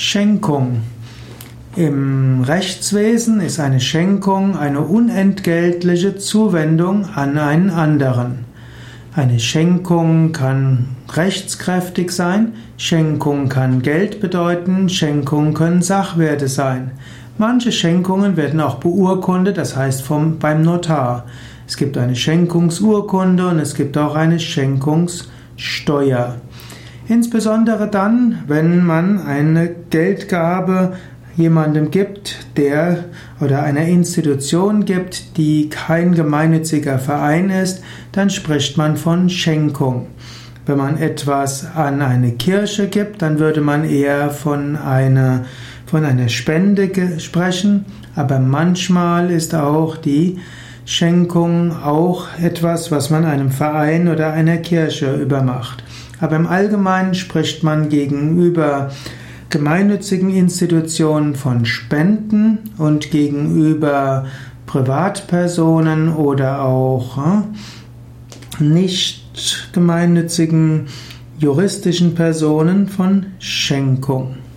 Schenkung. Im Rechtswesen ist eine Schenkung eine unentgeltliche Zuwendung an einen anderen. Eine Schenkung kann rechtskräftig sein, Schenkung kann Geld bedeuten, Schenkung können Sachwerte sein. Manche Schenkungen werden auch beurkundet, das heißt beim Notar. Es gibt eine Schenkungsurkunde und es gibt auch eine Schenkungssteuer. Insbesondere dann, wenn man eine Geldgabe jemandem gibt, oder einer Institution gibt, die kein gemeinnütziger Verein ist, dann spricht man von Schenkung. Wenn man etwas an eine Kirche gibt, dann würde man eher von einer Spende sprechen, aber manchmal ist auch die Schenkung auch etwas, was man einem Verein oder einer Kirche übermacht. Aber im Allgemeinen spricht man gegenüber gemeinnützigen Institutionen von Spenden und gegenüber Privatpersonen oder auch nicht gemeinnützigen juristischen Personen von Schenkung.